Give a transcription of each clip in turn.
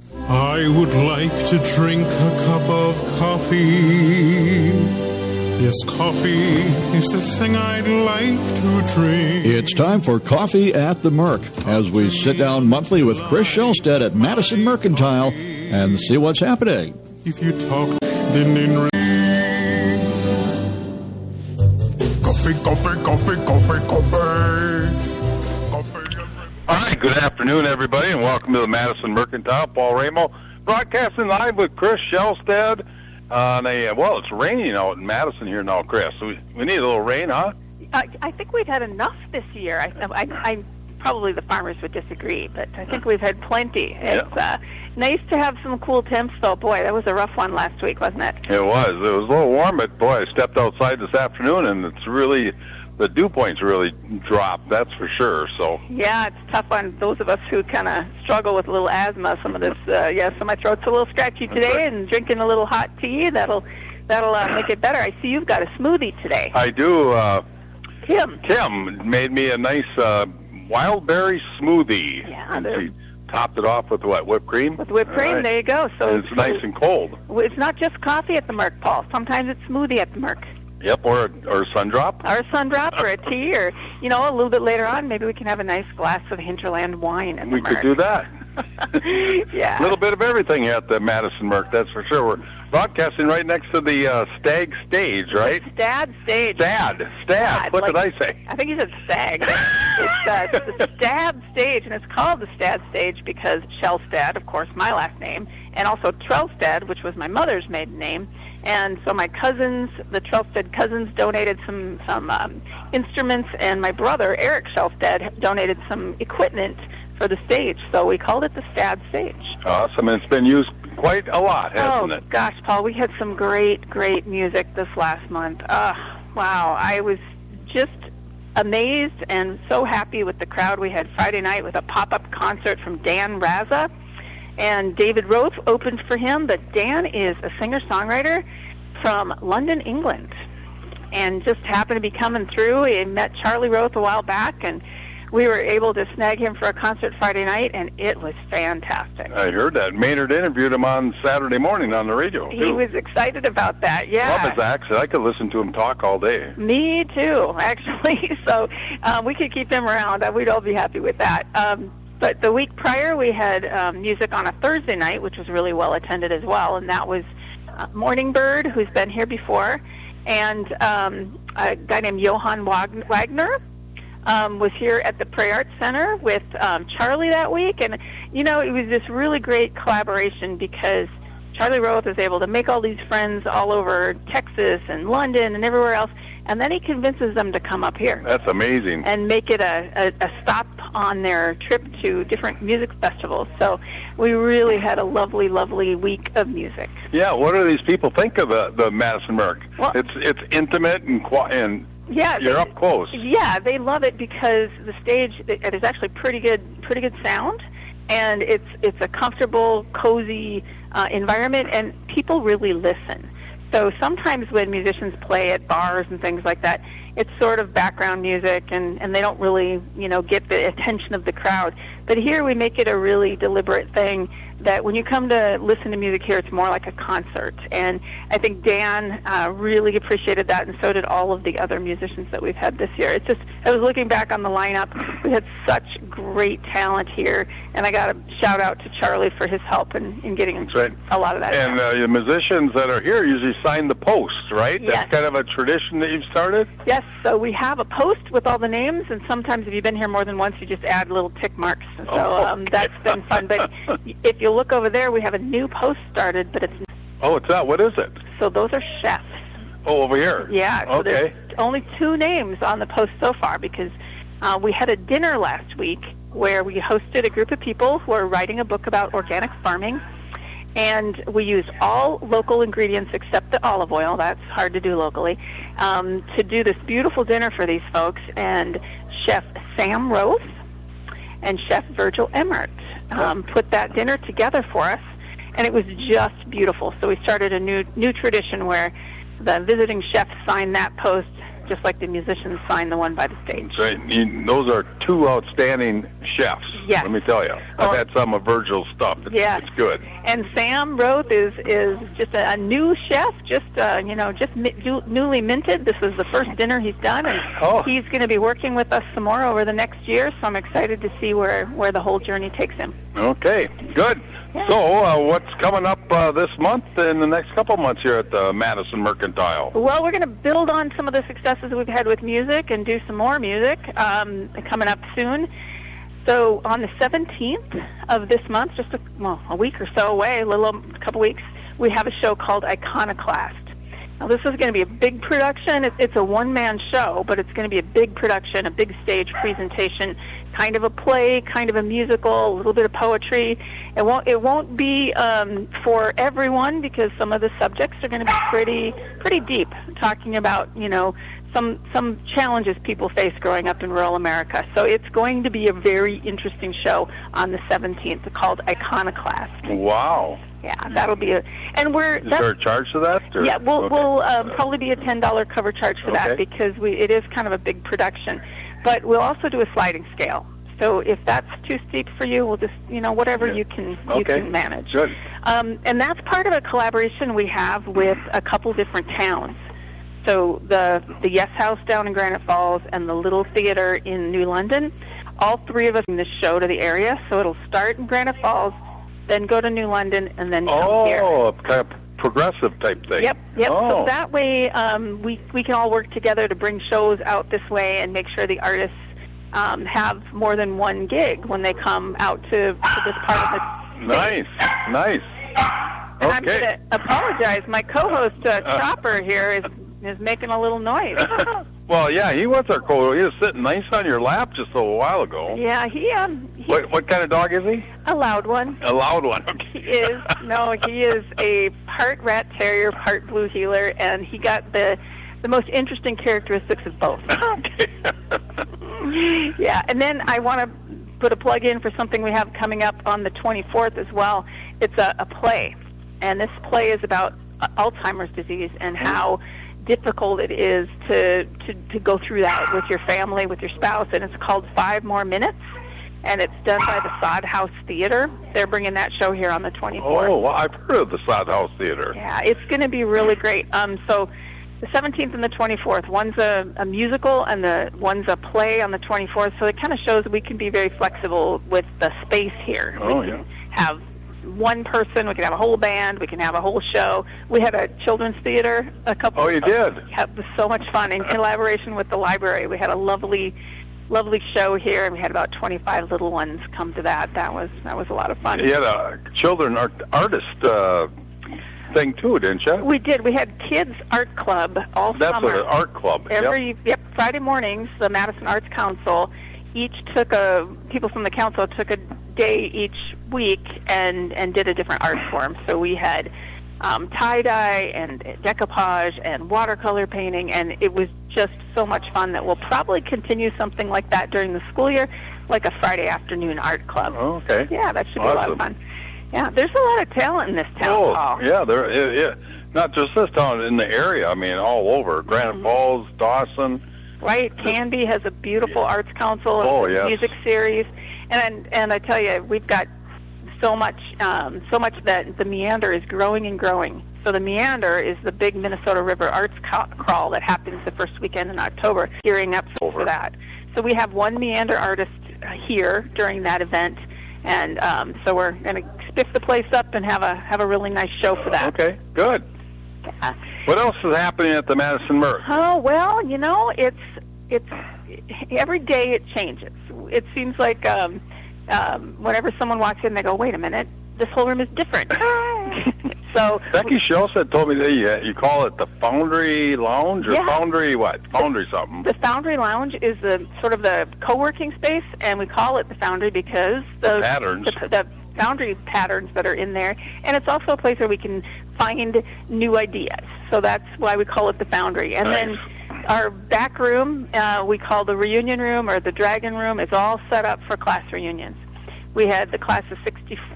I would like to drink a cup of coffee. Yes, coffee is the thing I'd like to drink. It's time for Coffee at the Merc as we sit down monthly with Chris Shelstead at Madison Mercantile and see what's happening. If you talk, then in coffee, coffee, coffee, coffee, coffee. All right, good afternoon, everybody, and welcome to the Madison Mercantile. Paul Ramo broadcasting live with Chris Shelstead on it's raining out in Madison here now, Chris. We need a little rain, huh? I think we've had enough this year. I probably the farmers would disagree, but I think we've had plenty. It's nice to have some cool temps, though. Boy, that was a rough one last week, wasn't it? It was. It was a little warm, but boy, I stepped outside this afternoon, and it's really, the dew points really dropped, that's for sure. So yeah, it's tough on those of us who kind of struggle with a little asthma. Some of this, so my throat's a little scratchy today, right. And drinking a little hot tea, that'll make it better. I see you've got a smoothie today. I do. Tim made me a nice wild berry smoothie. Yeah, and she topped it off with what, whipped cream? With whipped cream, right. There you go. So and it's nice and cold. It's not just coffee at the Merc, Paul. Sometimes it's smoothie at the Merc. Yep, or a Sundrop. Or a Sundrop, or a tea, or, a little bit later on, maybe we can have a nice glass of Hinterland wine at the Merc. We could do that. Yeah. A little bit of everything at the Madison Merc, that's for sure. We're broadcasting right next to the Stag Stage, right? Stad Stage. Stad. What did I say? I think you said Stag. It's the Stad Stage, and it's called the Stad Stage because Shelstead, of course, my last name, and also Trelstead, which was my mother's maiden name. And so my cousins, the Trelstead cousins, donated some instruments, and my brother, Eric Shelstead, donated some equipment for the stage. So we called it the Stad Stage. Awesome. And it's been used quite a lot, hasn't it? Oh, gosh, Paul, we had some great, great music this last month. Wow. I was just amazed and so happy with the crowd we had Friday night with a pop-up concert from Dan Raza. And David Roth opened for him, but Dan is a singer-songwriter from London, England, and just happened to be coming through. He met Charlie Roth a while back, and we were able to snag him for a concert Friday night, and it was fantastic. I heard that. Maynard interviewed him on Saturday morning on the radio, too. He was excited about that, yeah. Love his accent. I could listen to him talk all day. Me, too, actually. So we could keep him around. We'd all be happy with that. But the week prior, we had music on a Thursday night, which was really well attended as well, and that was Morning Bird, who's been here before, and a guy named Johann Wagner was here at the Prairie Arts Center with Charlie that week, and it was this really great collaboration because Charlie Roth was able to make all these friends all over Texas and London and everywhere else, and then he convinces them to come up here. That's amazing. And make it a stop on their trip to different music festivals. So we really had a lovely, lovely week of music. Yeah, what do these people think of the Madison Merc? Well, it's intimate and yeah, you're up close. Yeah, they love it because the stage, it is actually pretty good sound, and it's a comfortable, cozy environment, and people really listen. So sometimes when musicians play at bars and things like that, it's sort of background music, and they don't really, get the attention of the crowd. But here we make it a really deliberate thing that when you come to listen to music here, it's more like a concert. And I think Dan really appreciated that, and so did all of the other musicians that we've had this year. It's just, I was looking back on the lineup. We had such great talent here, and I got a shout-out to Charlie for his help in getting a lot of that. And the musicians that are here usually sign the post, right? Yes. That's kind of a tradition that you've started? Yes, so we have a post with all the names, and sometimes if you've been here more than once, you just add little tick marks. So that's been fun. But if you look over there, we have a new post started, but it's... Oh, it's not. What is it? So those are chefs. Oh, over here. Yeah. So okay. There's only 2 names on the post so far because we had a dinner last week where we hosted a group of people who are writing a book about organic farming, and we used all local ingredients except the olive oil. That's hard to do locally. To do this beautiful dinner for these folks, and Chef Sam Roth and Chef Virgil Emmert put that dinner together for us, and it was just beautiful. So we started a new tradition where the visiting chefs sign that post just like the musicians sign the one by the stage. Right. Those are 2 outstanding chefs. Yes. Let me tell you. I've had some of Virgil's stuff. It's good. And Sam Roth is just a new chef, just newly minted. This is the first dinner he's done, and he's going to be working with us some more over the next year. So I'm excited to see where the whole journey takes him. Okay, good. Yeah. So, what's coming up this month and the next couple months here at the Madison Mercantile? Well, we're going to build on some of the successes we've had with music and do some more music coming up soon. So, on the 17th of this month, just a week or so away, a couple weeks, we have a show called Iconoclast. Now, this is going to be a big production. It's a one-man show, but it's going to be a big production, a big stage presentation, kind of a play, kind of a musical, a little bit of poetry. It won't be for everyone because some of the subjects are going to be pretty deep, talking about some challenges people face growing up in rural America. So it's going to be a very interesting show on the 17th called Iconoclast. Wow. Yeah, that'll be Is there a charge to that? Or? Yeah, we'll probably be a $10 cover charge for that because it is kind of a big production. But we'll also do a sliding scale. So if that's too steep for you, we'll just whatever you can manage. Good. And that's part of a collaboration we have with a couple different towns. So the Yes House down in Granite Falls and the Little Theater in New London, all three of us bring this show to the area. So it'll start in Granite Falls, then go to New London, and then come here. Oh, kind of progressive type thing. Yep. Oh. So that way we can all work together to bring shows out this way and make sure the artists have more than one gig when they come out to this part of the state. Nice. And I'm going to apologize. My co-host, Chopper, here is making a little noise. Well, yeah, he was our co-host. He was sitting nice on your lap just a while ago. Yeah, he what kind of dog is he? A loud one. A loud one. Okay. He is a part rat terrier, part blue heeler, and he got the most interesting characteristics of both. Okay. Yeah, and then I want to put a plug in for something we have coming up on the 24th as well. It's a play, and this play is about Alzheimer's disease and how difficult it is to go through that with your family, with your spouse, and it's called 5 More Minutes, and it's done by the Sod House Theater. They're bringing that show here on the 24th. Oh, well, I've heard of the Sod House Theater. Yeah, it's going to be really great. So the 17th and the 24th, one's a musical and one's a play on the 24th, so it kind of shows that we can be very flexible with the space here. Oh, we can have one person, we can have a whole band, we can have a whole show. We had a children's theater a couple Oh, you did? Yeah, it was so much fun. In collaboration with the library, we had a lovely show here, and we had about 25 little ones come to that. That was a lot of fun. You had a children artist thing too, didn't you? We did. We had Kids Art Club all That's summer. That's an art club. Friday mornings, the Madison Arts Council people from the council took a day each week and did a different art form. So we had tie-dye and decoupage and watercolor painting, and it was just so much fun that we'll probably continue something like that during the school year, like a Friday afternoon art club. Oh, okay. Yeah, that should be a lot of fun. Yeah, there's a lot of talent in this town hall. Yeah, yeah. Not just this town, in the area. I mean, all over. Granite Falls, Dawson. Right. Canby has a beautiful arts council, music series. And I tell you, we've got so much that the Meander is growing and growing. So the Meander is the big Minnesota River Arts Crawl that happens the first weekend in October, gearing up for that. So we have one Meander artist here during that event, and so we're going to spiff the place up and have a really nice show for that. Okay, good. Yeah. What else is happening at the Madison Merc? Oh, well, it's every day it changes. It seems like whenever someone walks in, they go, wait a minute, this whole room is different. So Becky Shellstead told me that you call it the Foundry Lounge, or Foundry what? Foundry something. The Foundry Lounge is sort of the co-working space, and we call it the Foundry because the Foundry patterns that are in there, and it's also a place where we can find new ideas. So that's why we call it the Foundry. And then our back room, we call the Reunion Room or the Dragon Room, is all set up for class reunions. We had the class of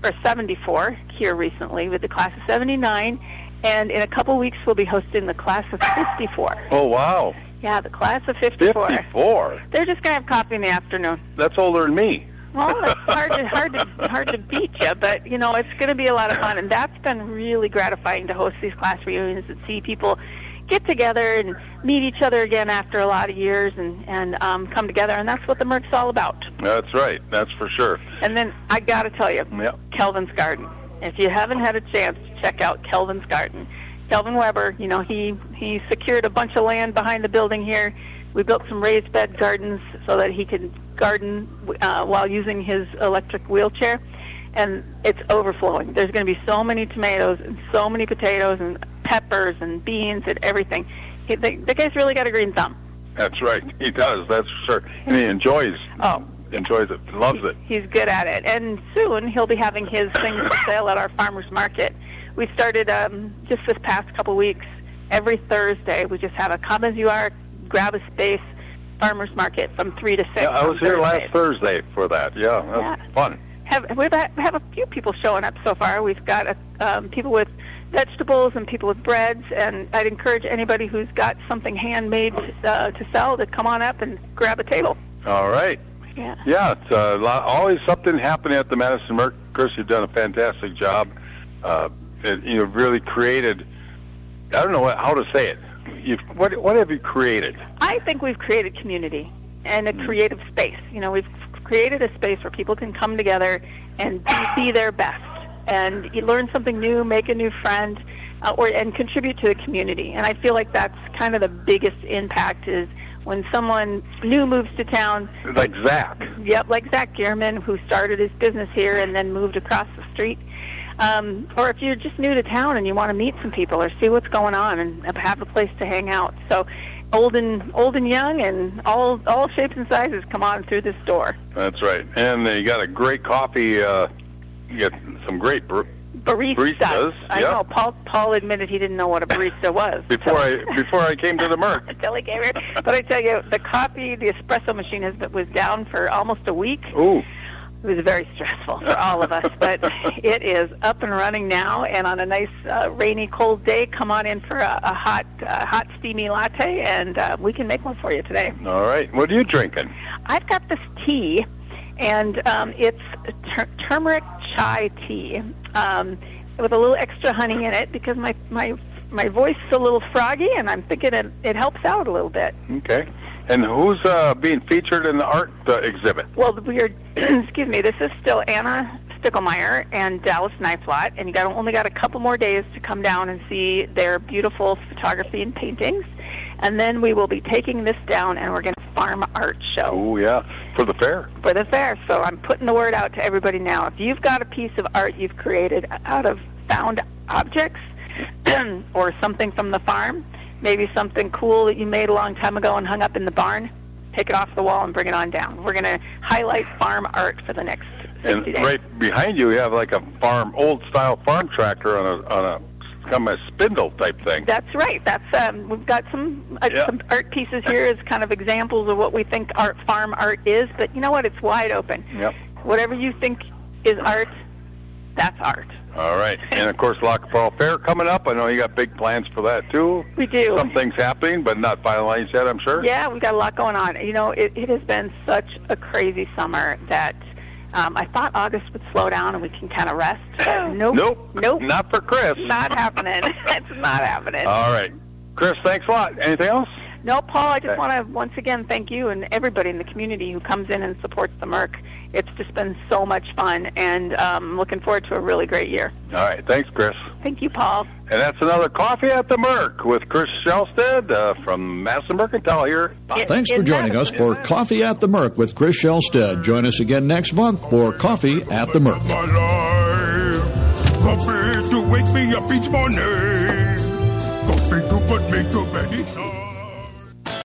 74 here recently with the class of 79, and in a couple weeks we'll be hosting the class of 54. Oh, wow. Yeah, the class of 54. 54? They're just going to have coffee in the afternoon. That's older than me. Well, it's hard to beat you, but it's going to be a lot of fun, and that's been really gratifying to host these class reunions and see people get together and meet each other again after a lot of years and come together, and that's what the Merc's all about. That's right. That's for sure. And then I got to tell you, Yep. Kelvin's Garden. If you haven't had a chance to check out Kelvin's Garden, Kelvin Weber, he secured a bunch of land behind the building here. We built some raised bed gardens so that he could garden while using his electric wheelchair, and it's overflowing. There's going to be so many tomatoes and so many potatoes and peppers and beans and everything. The guy's really got a green thumb. That's right. He does, that's for sure. And he enjoys it, loves it. He's good at it. And soon he'll be having his things for sale at our farmers market. We started just this past couple weeks. Every Thursday we just have a come as you are, grab a space farmers market from 3 to 6. Yeah, I was here last Thursday for that. Yeah, that's fun. We have a few people showing up so far. We've got people with vegetables and people with breads, and I'd encourage anybody who's got something handmade to sell to come on up and grab a table. All right. Yeah, it's always something happening at the Madison Merc. Chris, you've done a fantastic job. You've really created, I don't know how to say it. What have you created? I think we've created community and a creative space. We've created a space where people can come together and be their best, and you learn something new, make a new friend, and contribute to the community. And I feel like that's kind of the biggest impact is when someone new moves to town. Like Zach. Yep, like Zach Gehrman, who started his business here and then moved across the street. Or if you're just new to town and you want to meet some people or see what's going on and have a place to hang out. So old and young and all shapes and sizes come on through this door. That's right. And you got a great coffee. You got some great baristas. I know. Paul admitted he didn't know what a barista was before I came to the Merc. Until he came here. But I tell you, the espresso machine was down for almost a week. Ooh. It was very stressful for all of us, but it is up and running now. And on a nice rainy, cold day, come on in for a hot, steamy latte, and we can make one for you today. All right. What are you drinking? I've got this tea, and it's turmeric chai tea with a little extra honey in it because my voice is a little froggy, and I'm thinking it helps out a little bit. Okay. And who's being featured in the art exhibit? Well, excuse me, this is still Anna Stickelmeyer and Dallas Kniflot, and you only got a couple more days to come down and see their beautiful photography and paintings. And then we will be taking this down, and we're going to farm art show. Oh, yeah, for the fair. For the fair. So I'm putting the word out to everybody now. If you've got a piece of art you've created out of found objects or something from the farm, maybe something cool that you made a long time ago and hung up in the barn, take it off the wall and bring it on down. We're going to highlight farm art for the next 60 days. Right behind you, you have like a old-style farm tractor on a kind of a spindle type thing. That's right. We've got some art pieces here as kind of examples of what we think farm art is, but you know what? It's wide open. Yep. Whatever you think is art, that's art. All right. And, of course, Lock Fall Fair coming up. I know you got big plans for that, too. We do. Some things happening, but not finalized yet, I'm sure. Yeah, we've got a lot going on. It has been such a crazy summer that I thought August would slow down and we can kind of rest. Nope. Not for Chris. Not happening. It's not happening. All right. Chris, thanks a lot. Anything else? No, Paul, I just want to once again thank you and everybody in the community who comes in and supports the Merc. It's just been so much fun, and I'm looking forward to a really great year. All right. Thanks, Chris. Thank you, Paul. And that's another Coffee at the Merc with Chris Shelstead from Madison Mercantile here. Thanks for joining us for Coffee at the Merc with Chris Shelstead. Join us again next month for Coffee at the Merc. Coffee to wake me up each morning. Coffee to put me to bed each night.